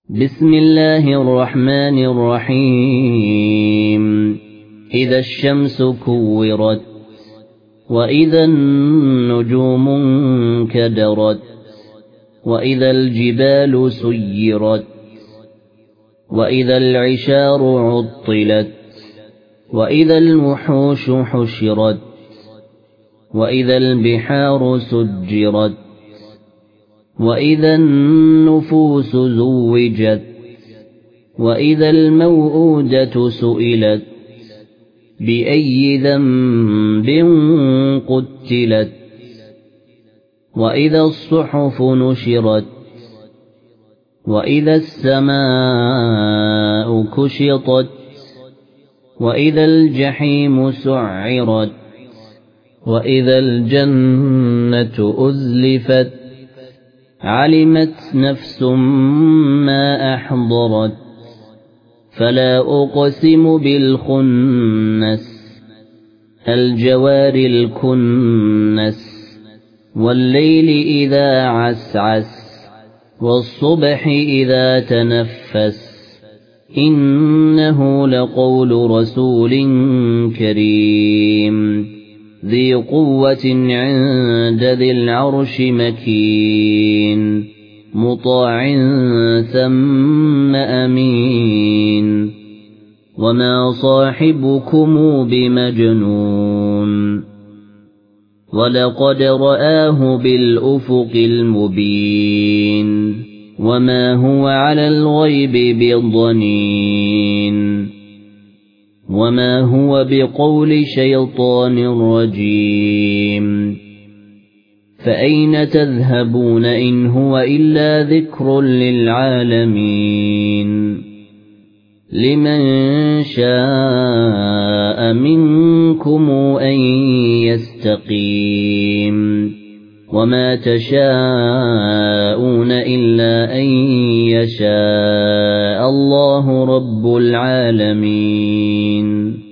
بسم الله الرحمن الرحيم إذا الشمس كورت وإذا النجوم انكدرت وإذا الجبال سيرت وإذا العشار عطلت وإذا الوحوش حشرت وإذا البحار سجرت وإذا النفوس زوجت وإذا الموءودة سئلت بأي ذنب قتلت وإذا الصحف نشرت وإذا السماء كشطت وإذا الجحيم سعرت وإذا الجنة أزلفت علمت نفس ما أحضرت فلا أقسم بالخنس الجوار الكنس والليل إذا عسعس والصبح إذا تنفس إنه لقول رسول كريم ذي قوة عند ذي العرش مكين مطاع ثم أمين وما صاحبكم بمجنون ولقد رآه بالأفق المبين وما هو على الغيب بضنين وما هو بقول شيطان رجيم فأين تذهبون إن هو إلا ذكر للعالمين لمن شاء منكم أن يستقيم وما تشاءون إلا أن يشاء الله رب العالمين